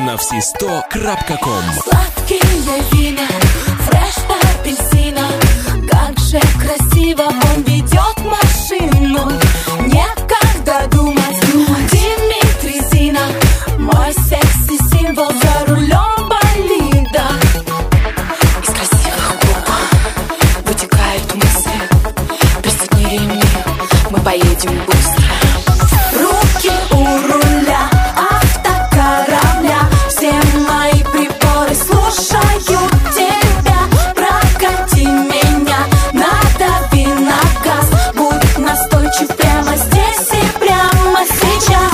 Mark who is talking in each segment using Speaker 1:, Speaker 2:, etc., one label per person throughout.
Speaker 1: на все100.com.
Speaker 2: Сладкие вина, фреш по апельсинам. Как же красиво он ведет машину. Некогда думать, Дмитрий Зина, мой секси-символ за рулем болида.
Speaker 3: Из красивых губ вытекают мысли. Пристегни ремни, мы поедем быстро.
Speaker 2: Руки у руля автокорабля. Все мои приборы слушают тебя. Прокати меня, надави на газ. Будь настойчив прямо здесь и прямо сейчас.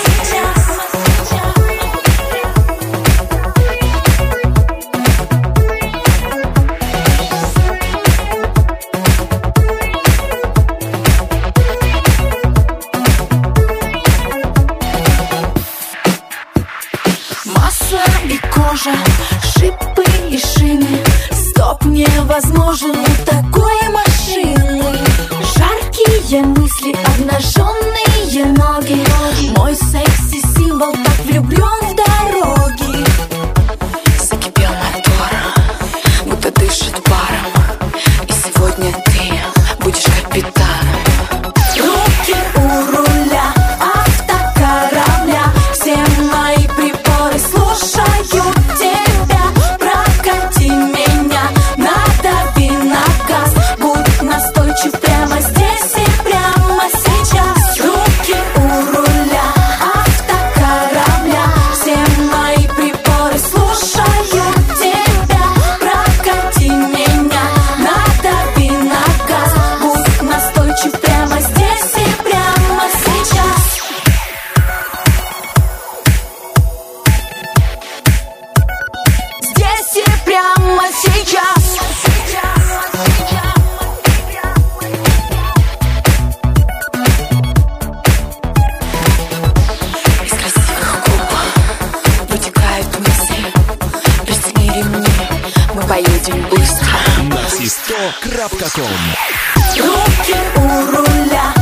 Speaker 2: Масло и кожа, шипы и шины. Стоп невозможен у такой машины. Жаркие мысли, обнаженные ноги. Мой секси-символ так влюблен в дороги.
Speaker 3: Закипел мотор, будто дышит паром. И сегодня ты будешь капитаном.
Speaker 2: Руки у руля автокорабля. Все мои приборы слушают тебя. Прокати меня, надави на газ. Будь настойчив прямо здесь и прямо сейчас. Руки у руля автокорабля. Все мои приборы слушают тебя. Прокати меня, надави на газ. Будь настойчив прямо здесь и прямо сейчас. Здесь и прямо сейчас.
Speaker 3: Из красивых губ вытекают мысли. Пристегни ремни, мы поедем быстро.
Speaker 1: На все100.com.
Speaker 2: Руки у руля